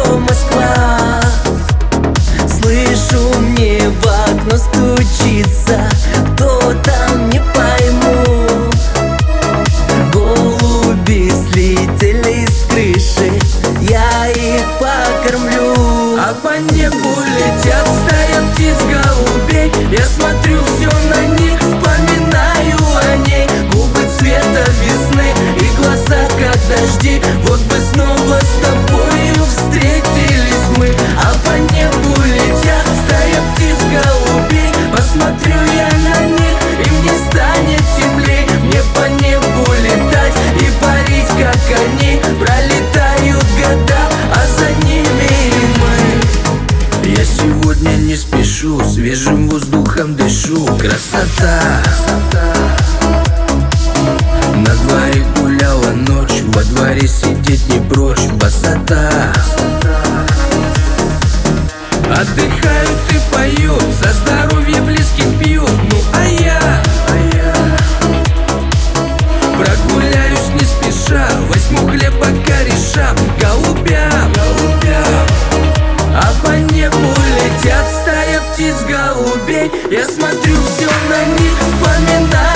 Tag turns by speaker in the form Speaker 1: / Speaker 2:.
Speaker 1: что Москва. Слышу, мне в окно стучится, кто там, не пойму. Голуби слетели с крыши, я их покормлю. А по небу летят стая птиц голубей, я смотрю все на них, вспоминаю о ней. Губы цвета весны и глаза как дожди, вот бы снова с тобою встретились мы. А по небу летят стая птиц голубей, посмотрю я на них, и мне станет теплей. Мне по небу летать и парить, как они. Пролетают года, а за ними и мы. Я сегодня не спешу, свежим воздухом дышу. Красота. На дворе гуляла ночь, во дворе сидеть не прочь. Босота. Отдыхают и поют, за здоровье близких пьют. Ну а я прогуляюсь не спеша, возьму хлеба корешам, голубям. А по небу летят стая птиц голубей, я смотрю все на них, вспоминаю